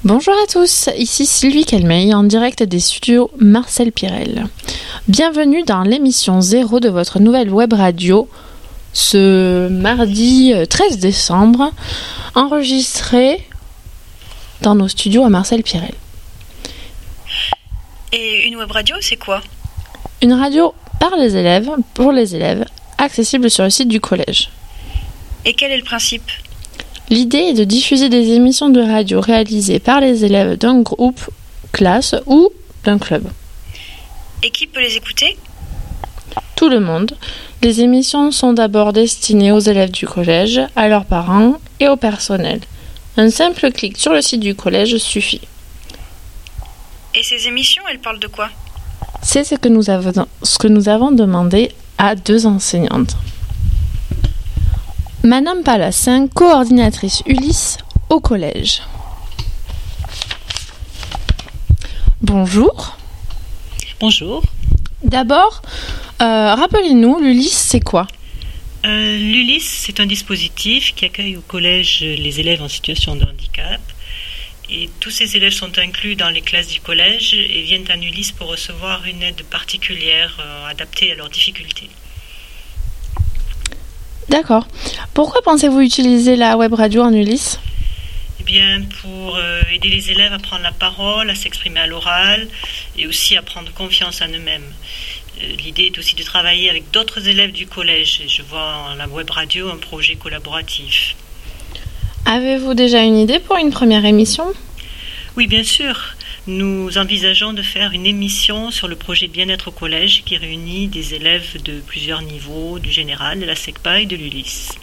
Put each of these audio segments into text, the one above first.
Bonjour à tous, ici Sylvie Calmeil en direct des studios Marcel Pirel. Bienvenue dans l'émission 0 de votre nouvelle web radio, ce mardi 13 décembre, enregistrée dans nos studios à Marcel Pirel. Et une web radio, c'est quoi ? Une radio par les élèves, pour les élèves, accessible sur le site du collège. Et quel est le principe ? L'idée est de diffuser des émissions de radio réalisées par les élèves d'un groupe, classe ou d'un club. Et qui peut les écouter ? Tout le monde. Les émissions sont d'abord destinées aux élèves du collège, à leurs parents et au personnel. Un simple clic sur le site du collège suffit. Et ces émissions, elles parlent de quoi ? C'est ce que nous avons demandé à 2 enseignantes. Madame Palassin, coordinatrice Ulysse au collège. Bonjour. Bonjour. D'abord, rappelez-nous, l'Ulysse, c'est quoi ? L'Ulysse, c'est un dispositif qui accueille au collège les élèves en situation de handicap. Et tous ces élèves sont inclus dans les classes du collège et viennent en Ulysse pour recevoir une aide particulière adaptée à leurs difficultés. D'accord. Pourquoi pensez-vous utiliser la web radio en Ulysse ? Eh bien, pour aider les élèves à prendre la parole, à s'exprimer à l'oral et aussi à prendre confiance en eux-mêmes. L'idée est aussi de travailler avec d'autres élèves du collège. Et je vois en la web radio un projet collaboratif. Avez-vous déjà une idée pour une première émission ? Oui, bien sûr. Nous envisageons de faire une émission sur le projet Bien-être au collège qui réunit des élèves de plusieurs niveaux, du général, de la SECPA et de l'Ulysse.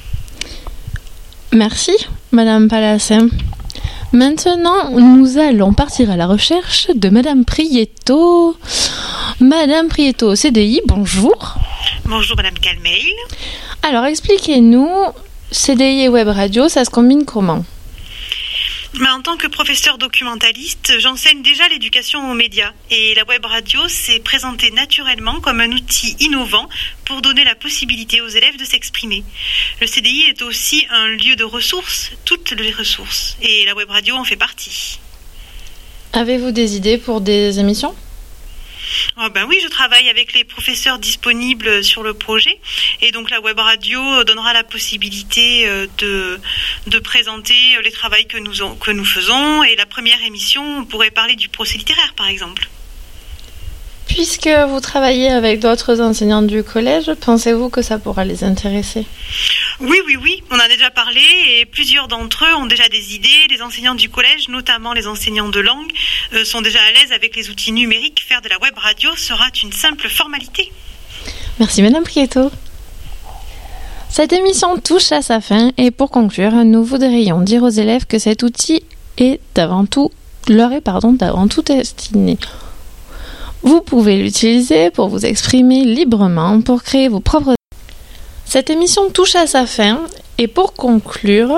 Merci, Madame Palassin. Maintenant, nous allons partir à la recherche de Madame Prieto. Madame Prieto, CDI, bonjour. Bonjour Madame Calmeil. Alors, expliquez-nous, CDI et web radio, ça se combine comment ? Mais en tant que professeur documentaliste, j'enseigne déjà l'éducation aux médias. Et la web radio s'est présentée naturellement comme un outil innovant pour donner la possibilité aux élèves de s'exprimer. Le CDI est aussi un lieu de ressources, toutes les ressources. Et la web radio en fait partie. Avez-vous des idées pour des émissions ? Ah ben oui, je travaille avec les professeurs disponibles sur le projet et donc la web radio donnera la possibilité de présenter les travaux que nous faisons et la première émission, on pourrait parler du procès littéraire par exemple. Puisque vous travaillez avec d'autres enseignants du collège, pensez-vous que ça pourra les intéresser ? Oui, on en a déjà parlé et plusieurs d'entre eux ont déjà des idées. Les enseignants du collège, notamment les enseignants de langue, sont déjà à l'aise avec les outils numériques. Faire de la web radio sera une simple formalité. Merci Madame Prieto. Cette émission touche à sa fin et pour conclure, nous voudrions dire aux élèves que cet outil leur est avant tout destiné. Vous pouvez l'utiliser pour vous exprimer librement, pour créer vos propres... Cette émission touche à sa fin et pour conclure,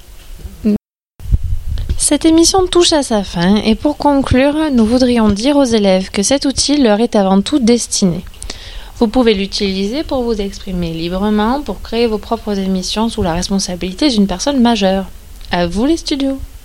nous voudrions dire aux élèves que cet outil leur est avant tout destiné. Vous pouvez l'utiliser pour vous exprimer librement, pour créer vos propres émissions sous la responsabilité d'une personne majeure. À vous les studios.